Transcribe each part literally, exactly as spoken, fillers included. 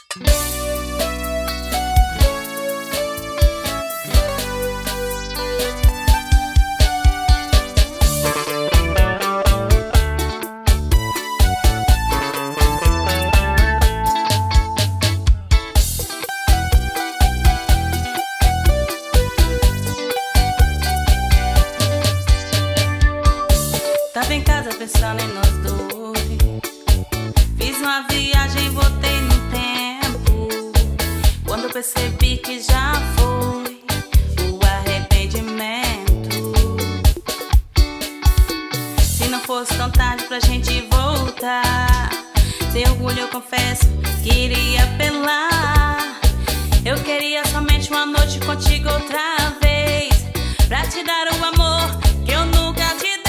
Tava em casa pensando em nós dois. Fiz uma viagem, voltei no tempo. Quando percebi que já foi o arrependimento. Se não fosse tão tarde pra gente voltar, sem orgulho eu confesso que iria apelar. Eu queria somente uma noite contigo outra vez, pra te dar o amor que eu nunca te dei.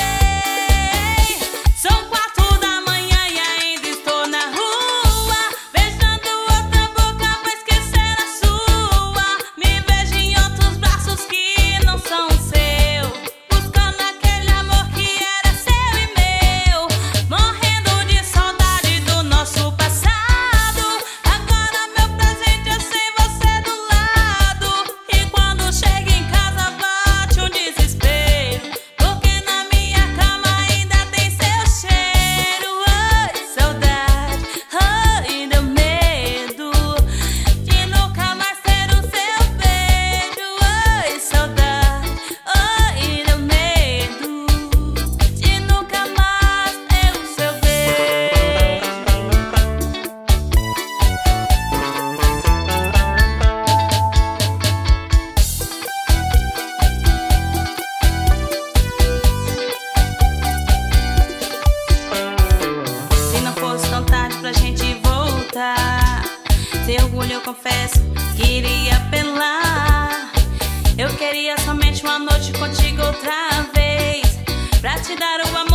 Sem orgulho eu confesso que iria apelar. Eu queria somente uma noite contigo outra vez, pra te dar o amor